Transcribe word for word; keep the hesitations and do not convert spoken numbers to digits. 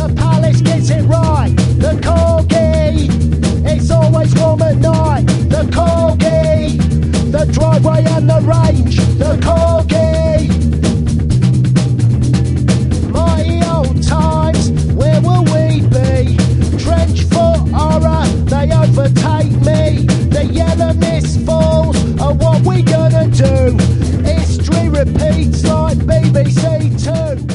The palace gets it right. The corgi, it's always warm at night. The corgi, the driveway and the range. The corgi, mighty old times, where will we be? Trench foot horror, they overtake me. The yellow mist falls, and what we gonna do? History repeats like B B C Two.